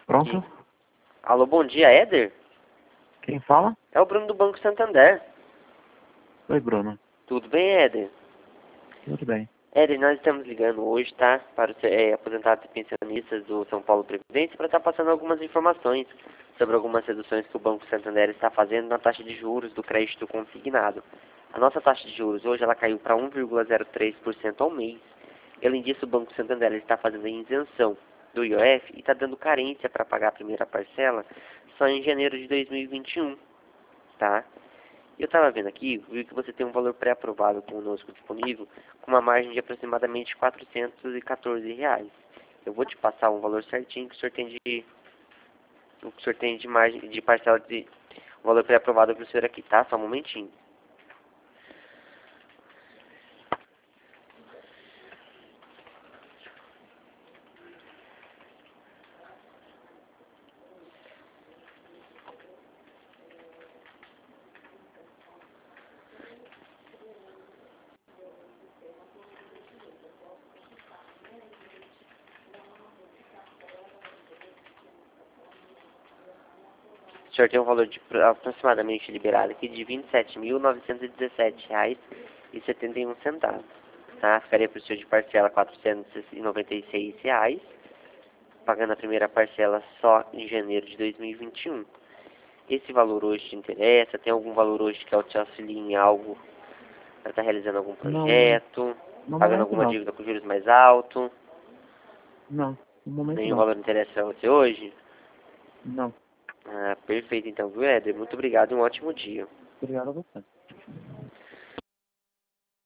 Pronto? Alô, bom dia, Éder? Quem fala? É o Bruno do Banco Santander. Oi, Bruno. Tudo bem, Éder? Tudo bem. Éder, nós estamos ligando hoje, tá? Para os aposentados e pensionistas do São Paulo Previdência para estar passando algumas informações sobre algumas reduções que o Banco Santander está fazendo na taxa de juros do crédito consignado. A nossa taxa de juros hoje ela caiu para 1,03% ao mês. E, além disso, o Banco Santander está fazendo a isenção do IOF e está dando carência para pagar a primeira parcela só em janeiro de 2021, tá? Eu estava vendo aqui, vi que você tem um valor pré-aprovado conosco disponível, com uma margem de aproximadamente R$ 414. Eu vou te passar um valor certinho que o senhor tem de margem de parcela de um valor pré-aprovado para o senhor aqui, tá? Só um momentinho. O senhor tem um valor de aproximadamente liberado aqui de R$ 27.917,71, tá? Ficaria para o senhor de parcela R$ 496, pagando a primeira parcela só em janeiro de 2021. Esse valor hoje te interessa? Tem algum valor hoje que te auxilie em algo para estar realizando algum Não, projeto? no Pagando momento alguma não. dívida com juros mais alto? Não, no momento Nenhum não. valor interessa para você hoje? Não. Ah, perfeito então, viu, Éder? Muito obrigado e um ótimo dia. Obrigado a você.